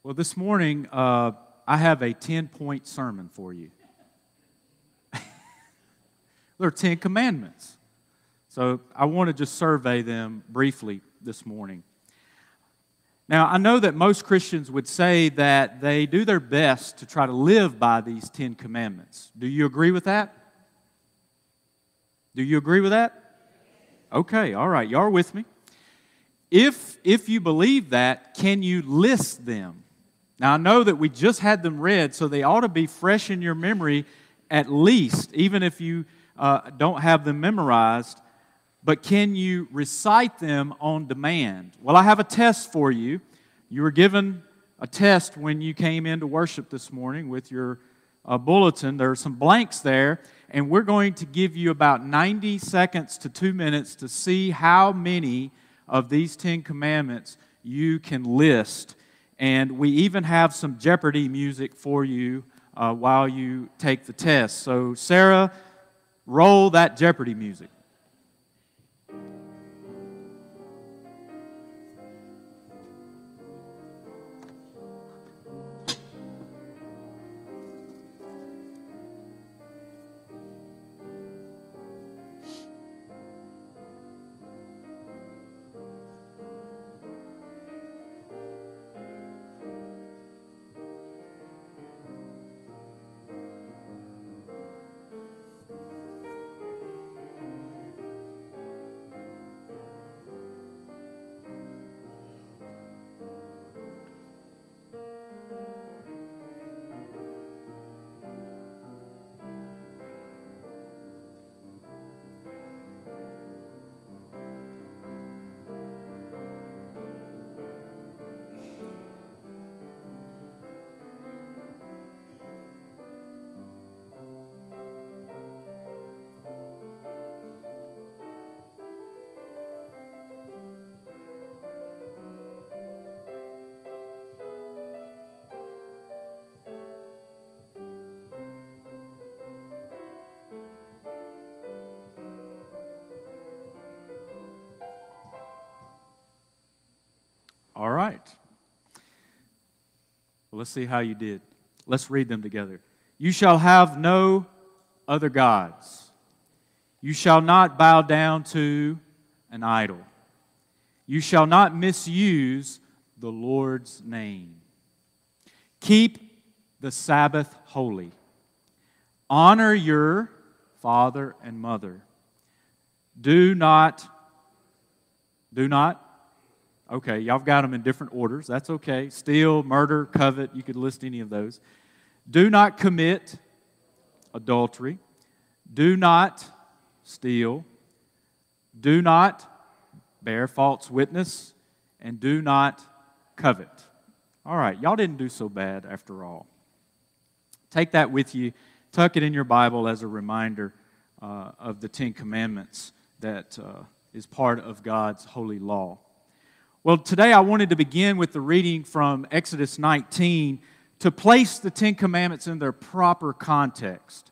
Well, this morning, I have a 10-point sermon for you. There are 10 commandments. So I want to just survey them briefly this morning. Now, I know that most Christians would say that they do their best to try to live by these 10 commandments. Do you agree with that? Do you agree with that? Okay, all right, y'all are with me. If you believe that, can you list them? Now, I know that we just had them read, so they ought to be fresh in your memory at least, even if you don't have them memorized. But can you recite them on demand? Well, I have a test for you. You were given a test when you came into worship this morning with your bulletin. There are some blanks there, and we're going to give you about 90 seconds to 2 minutes to see how many of these 10 commandments you can list. And we even have some Jeopardy music for you while you take the test. So, Sarah, roll that Jeopardy music. All right. Well, let's see how you did. Let's read them together. You shall have no other gods. You shall not bow down to an idol. You shall not misuse the Lord's name. Keep the Sabbath holy. Honor your father and mother. Do not. Okay, y'all got them in different orders. That's okay. Steal, murder, covet, you could list any of those. Do not commit adultery. Do not steal. Do not bear false witness. And do not covet. All right, y'all didn't do so bad after all. Take that with you. Tuck it in your Bible as a reminder of the 10 Commandments that is part of God's holy law. Well, today I wanted to begin with the reading from Exodus 19 to place the 10 Commandments in their proper context.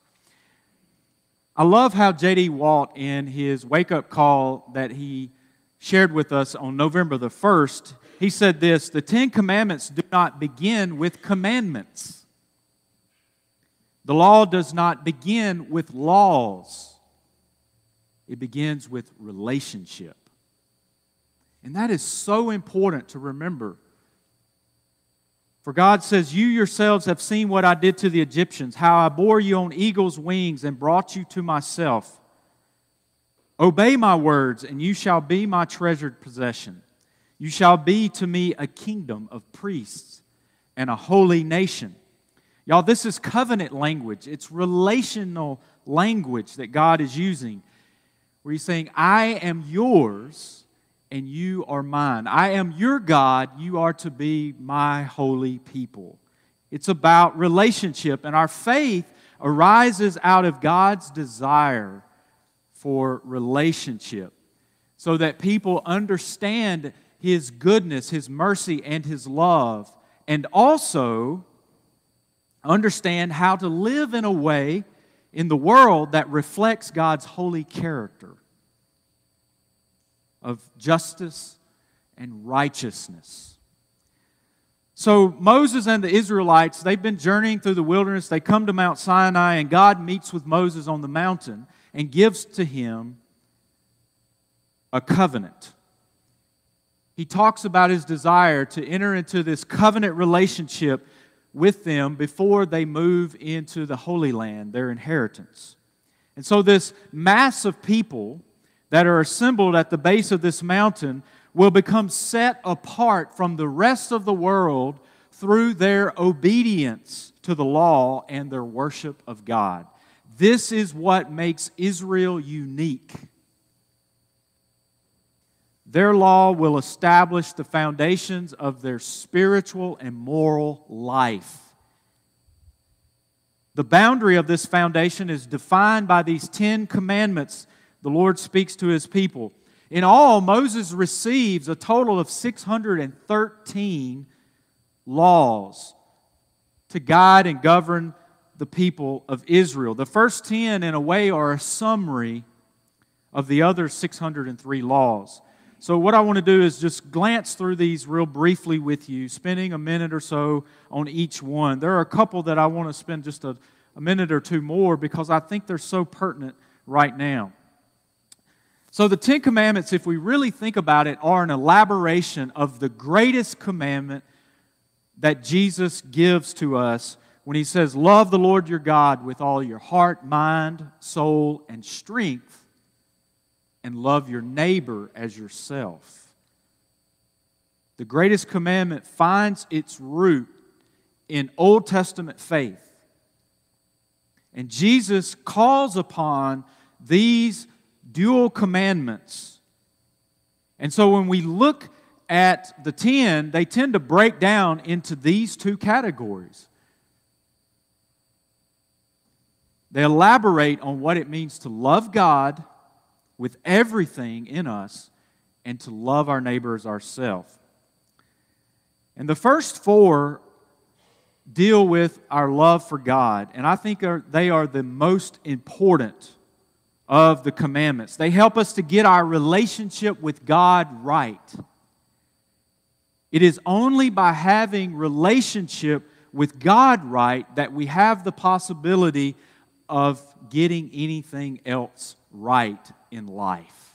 I love how J.D. Walt, in his wake-up call that he shared with us on November the 1st, he said this: the 10 Commandments do not begin with commandments. The law does not begin with laws. It begins with relationship. And that is so important to remember. For God says, you yourselves have seen what I did to the Egyptians, how I bore you on eagle's wings and brought you to myself. Obey my words, and you shall be my treasured possession. You shall be to me a kingdom of priests and a holy nation. Y'all, this is covenant language. It's relational language that God is using, where He's saying, I am yours, and you are mine. I am your God. You are to be my holy people. It's about relationship, and our faith arises out of God's desire for relationship so that people understand His goodness, His mercy, and His love, and also understand how to live in a way in the world that reflects God's holy character of justice and righteousness. So Moses and the Israelites, they've been journeying through the wilderness. They come to Mount Sinai, and God meets with Moses on the mountain and gives to him a covenant. He talks about his desire to enter into this covenant relationship with them before they move into the Holy Land, their inheritance. And so this mass of people that are assembled at the base of this mountain will become set apart from the rest of the world through their obedience to the law and their worship of God. This is what makes Israel unique. Their law will establish the foundations of their spiritual and moral life. The boundary of this foundation is defined by these 10 commandments the Lord speaks to His people. In all, Moses receives a total of 613 laws to guide and govern the people of Israel. The first 10, in a way, are a summary of the other 603 laws. So what I want to do is just glance through these real briefly with you, spending a minute or so on each one. There are a couple that I want to spend just a minute or two more because I think they're so pertinent right now. So the 10 Commandments, if we really think about it, are an elaboration of the greatest commandment that Jesus gives to us when He says, love the Lord your God with all your heart, mind, soul, and strength, and love your neighbor as yourself. The greatest commandment finds its root in Old Testament faith. And Jesus calls upon these dual commandments. And so when we look at the 10, they tend to break down into these two categories. They elaborate on what it means to love God with everything in us and to love our neighbor as ourselves. And the first four deal with our love for God, and I think they are the most important of the commandments. They help us to get our relationship with God right. It is only by having relationship with God right that we have the possibility of getting anything else right in life.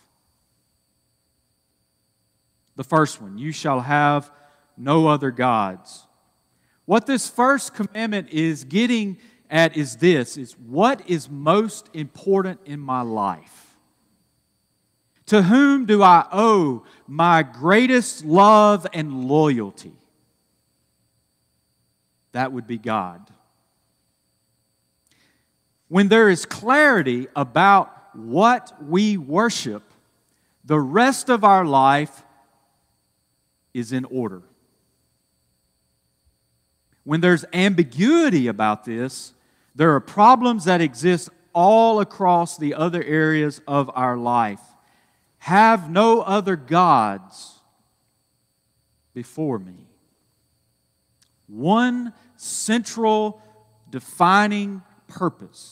The first one, you shall have no other gods. What this first commandment is getting at is this, is what is most important in my life? To whom do I owe my greatest love and loyalty? That would be God. When there is clarity about what we worship, the rest of our life is in order. When there's ambiguity about this, there are problems that exist all across the other areas of our life. Have no other gods before me. One central defining purpose.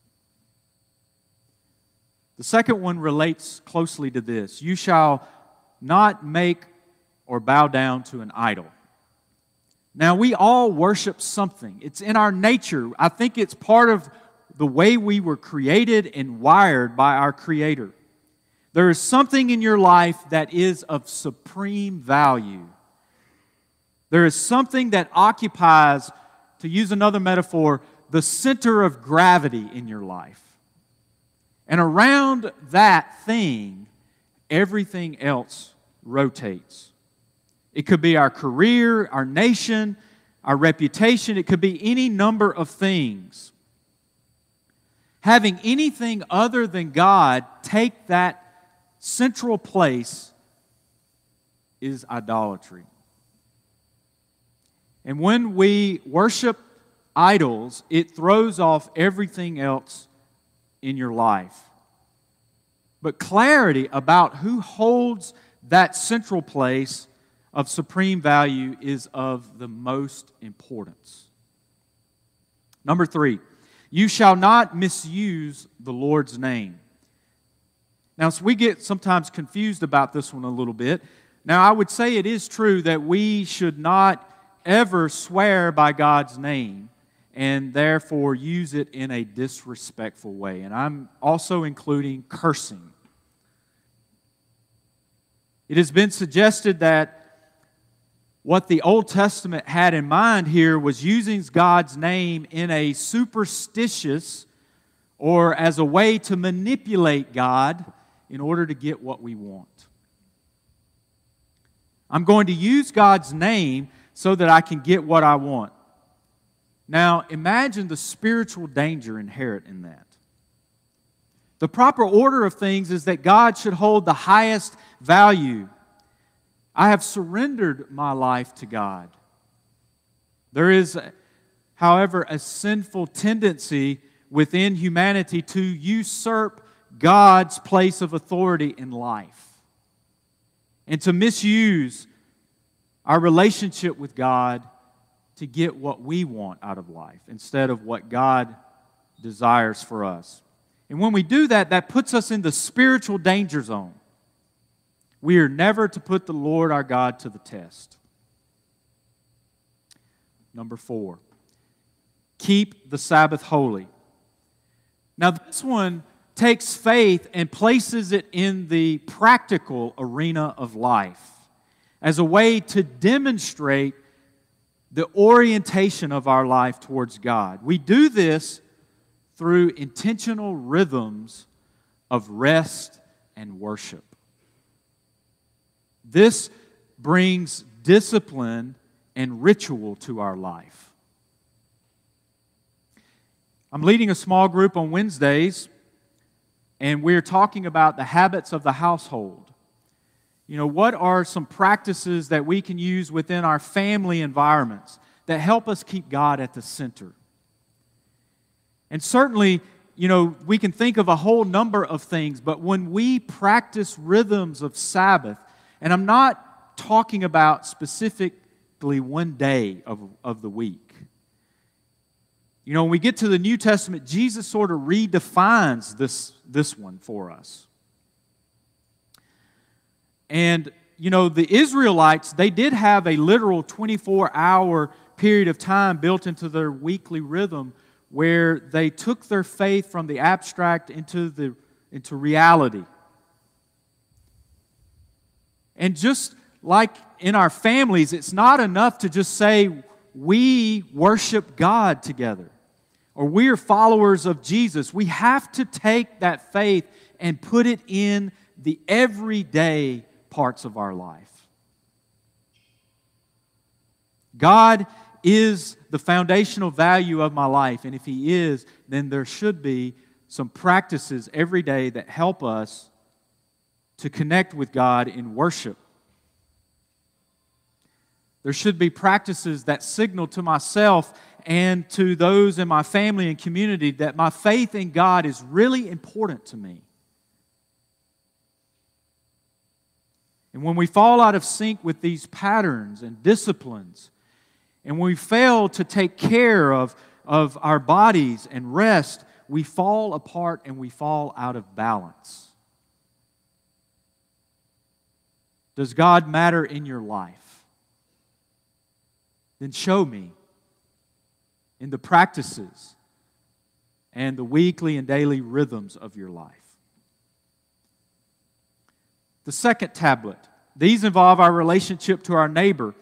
The second one relates closely to this. You shall not make or bow down to an idol. Now, we all worship something. It's in our nature. I think it's part of the way we were created and wired by our Creator. There is something in your life that is of supreme value. There is something that occupies, to use another metaphor, the center of gravity in your life. And around that thing, everything else rotates. It could be our career, our nation, our reputation. It could be any number of things. Having anything other than God take that central place is idolatry. And when we worship idols, it throws off everything else in your life. But clarity about who holds that central place of supreme value is of the most importance. Number 3, you shall not misuse the Lord's name. Now, so we get sometimes confused about this one a little bit. Now, I would say it is true that we should not ever swear by God's name and therefore use it in a disrespectful way. And I'm also including cursing. It has been suggested that what the Old Testament had in mind here was using God's name in a superstitious or as a way to manipulate God in order to get what we want. I'm going to use God's name so that I can get what I want. Now, imagine the spiritual danger inherent in that. The proper order of things is that God should hold the highest value. I have surrendered my life to God. There is, however, a sinful tendency within humanity to usurp God's place of authority in life and to misuse our relationship with God to get what we want out of life instead of what God desires for us. And when we do that, that puts us in the spiritual danger zone. We are never to put the Lord our God to the test. Number 4, keep the Sabbath holy. Now this one takes faith and places it in the practical arena of life as a way to demonstrate the orientation of our life towards God. We do this through intentional rhythms of rest and worship. This brings discipline and ritual to our life. I'm leading a small group on Wednesdays, and we're talking about the habits of the household. You know, what are some practices that we can use within our family environments that help us keep God at the center? And certainly, you know, we can think of a whole number of things, but when we practice rhythms of Sabbath, and I'm not talking about specifically one day of the week. You know, when we get to the New Testament, Jesus sort of redefines this one for us. And, you know, the Israelites, they did have a literal 24-hour period of time built into their weekly rhythm where they took their faith from the abstract into reality. And just like in our families, it's not enough to just say we worship God together or we are followers of Jesus. We have to take that faith and put it in the everyday parts of our life. God is the foundational value of my life, and if He is, then there should be some practices every day that help us to connect with God in worship. There should be practices that signal to myself and to those in my family and community that my faith in God is really important to me. And when we fall out of sync with these patterns and disciplines, and when we fail to take care of our bodies and rest, we fall apart and we fall out of balance. Does God matter in your life? Then show me in the practices and the weekly and daily rhythms of your life. The second tablet. These involve our relationship to our neighbor.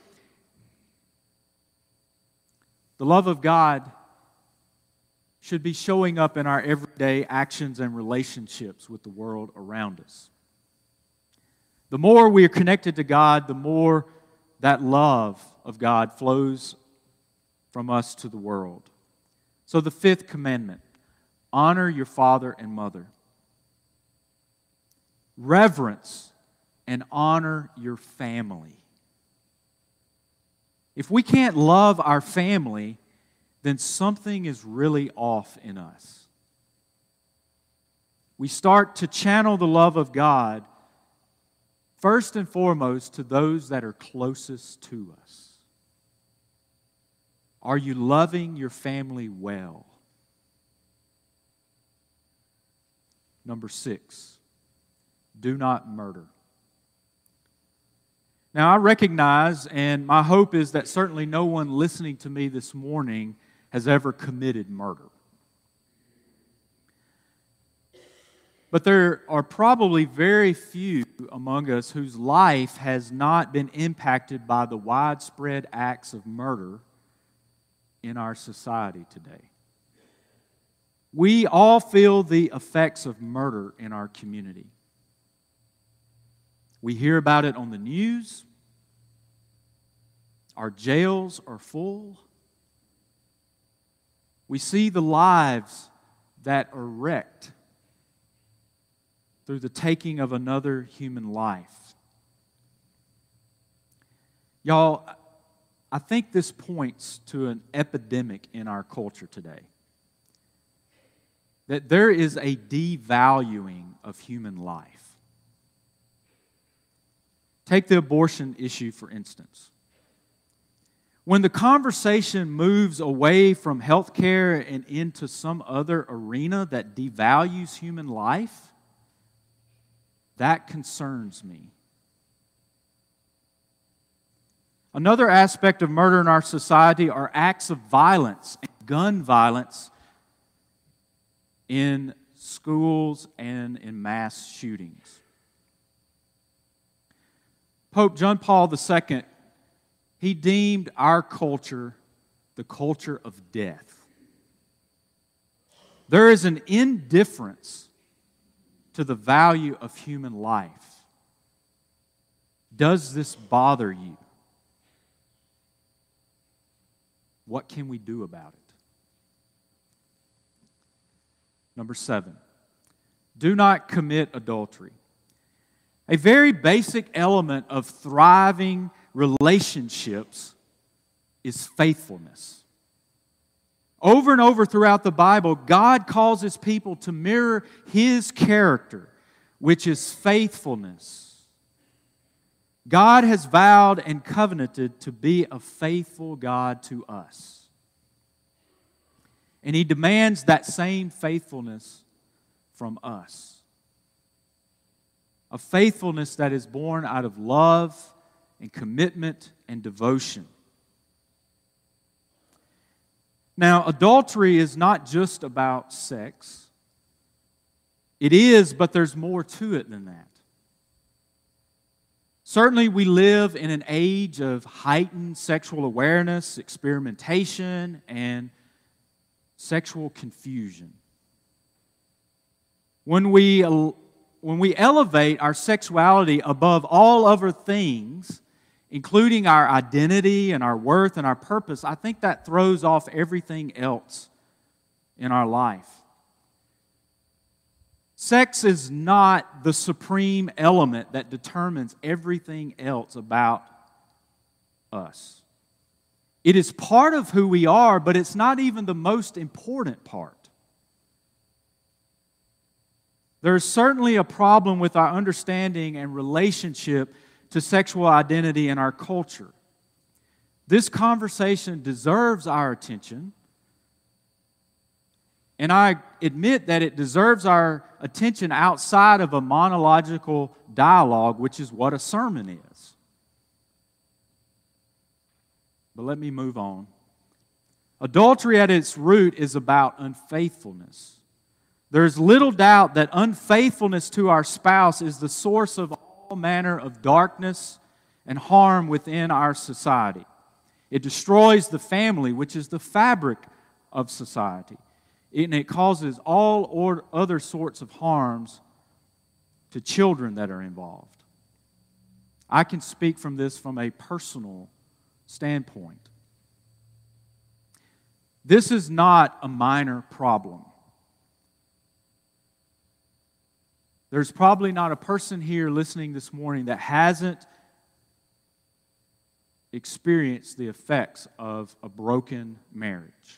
The love of God should be showing up in our everyday actions and relationships with the world around us. The more we are connected to God, the more that love of God flows from us to the world. So the fifth commandment, honor your father and mother. Reverence and honor your family. If we can't love our family, then something is really off in us. We start to channel the love of God first and foremost to those that are closest to us. Are you loving your family well? Number 6, do not murder. Now, I recognize, and my hope is that certainly no one listening to me this morning has ever committed murder. But there are probably very few among us whose life has not been impacted by the widespread acts of murder in our society today. We all feel the effects of murder in our community. We hear about it on the news. Our jails are full. We see the lives that are wrecked through the taking of another human life. Y'all, I think this points to an epidemic in our culture today. That there is a devaluing of human life. Take the abortion issue, for instance. When the conversation moves away from health care and into some other arena that devalues human life, that concerns me. Another aspect of murder in our society are acts of violence and gun violence in schools and in mass shootings. Pope John Paul II, he deemed our culture the culture of death. There is an indifference to the value of human life. Does this bother you? What can we do about it? Number 7, do not commit adultery. A very basic element of thriving relationships is faithfulness. Over and over throughout the Bible, God calls His people to mirror His character, which is faithfulness. God has vowed and covenanted to be a faithful God to us. And He demands that same faithfulness from us. A faithfulness that is born out of love and commitment and devotion. Now, adultery is not just about sex. It is, but there's more to it than that. Certainly, we live in an age of heightened sexual awareness, experimentation, and sexual confusion. When we elevate our sexuality above all other things, including our identity and our worth and our purpose, I think that throws off everything else in our life. Sex is not the supreme element that determines everything else about us. It is part of who we are, but it's not even the most important part. There's certainly a problem with our understanding and relationship to sexual identity in our culture. This conversation deserves our attention, and I admit that it deserves our attention outside of a monological dialogue, which is what a sermon is. But let me move on. Adultery at its root is about unfaithfulness. There's little doubt that unfaithfulness to our spouse is the source of all manner of darkness and harm within our society. It destroys the family, which is the fabric of society. And it causes all other sorts of harms to children that are involved. I can speak from this from a personal standpoint. This is not a minor problem. There's probably not a person here listening this morning that hasn't experienced the effects of a broken marriage.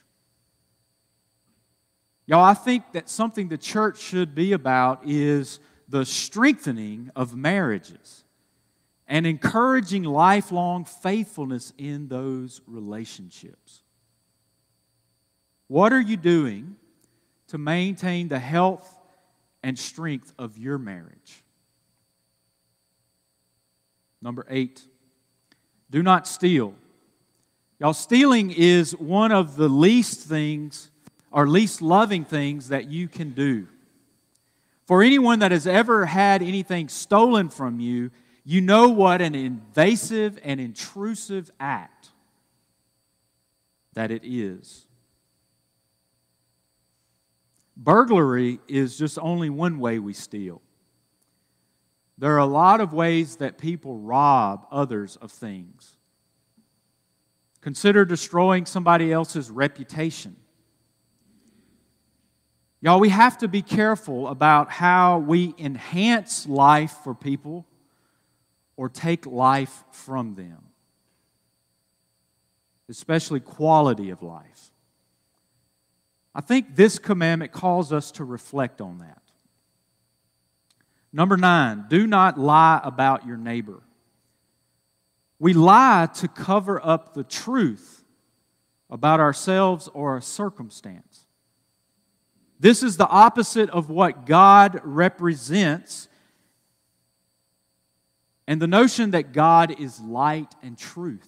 Y'all, I think that something the church should be about is the strengthening of marriages and encouraging lifelong faithfulness in those relationships. What are you doing to maintain the health and strength of your marriage? Number 8, Do not steal. Y'all, stealing is one of the least things or least loving things that you can do. For anyone that has ever had anything stolen from you, you know what an invasive and intrusive act that it is. Burglary is just only one way we steal. There are a lot of ways that people rob others of things. Consider destroying somebody else's reputation. Y'all, we have to be careful about how we enhance life for people or take life from them, especially quality of life. I think this commandment calls us to reflect on that. Number 9, do not lie about your neighbor. We lie to cover up the truth about ourselves or a circumstance. This is the opposite of what God represents, and the notion that God is light and truth.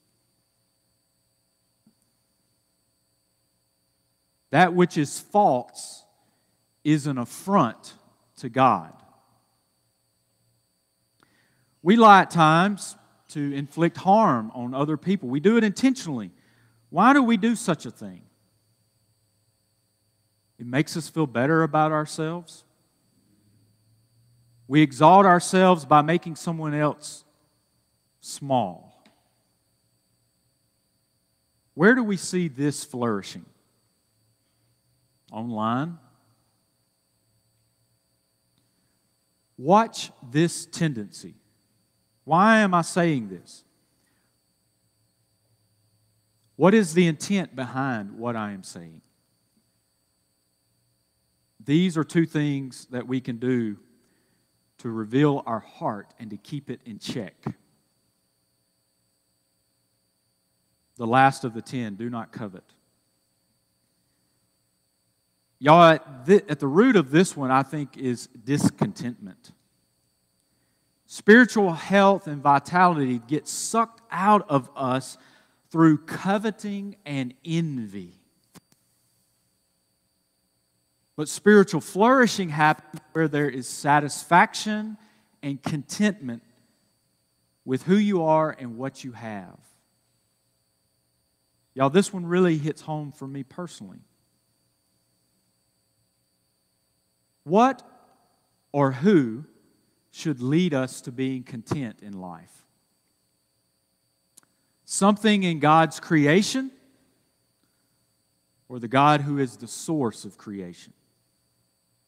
That which is false is an affront to God. We lie at times to inflict harm on other people. We do it intentionally. Why do we do such a thing? It makes us feel better about ourselves. We exalt ourselves by making someone else small. Where do we see this flourishing? Online. Watch this tendency. Why am I saying this? What is the intent behind what I am saying? These are two things that we can do to reveal our heart and to keep it in check. The last of the 10, do not covet. Y'all, at the root of this one, I think, is discontentment. Spiritual health and vitality get sucked out of us through coveting and envy. But spiritual flourishing happens where there is satisfaction and contentment with who you are and what you have. Y'all, this one really hits home for me personally. What or who should lead us to being content in life? Something in God's creation or the God who is the source of creation?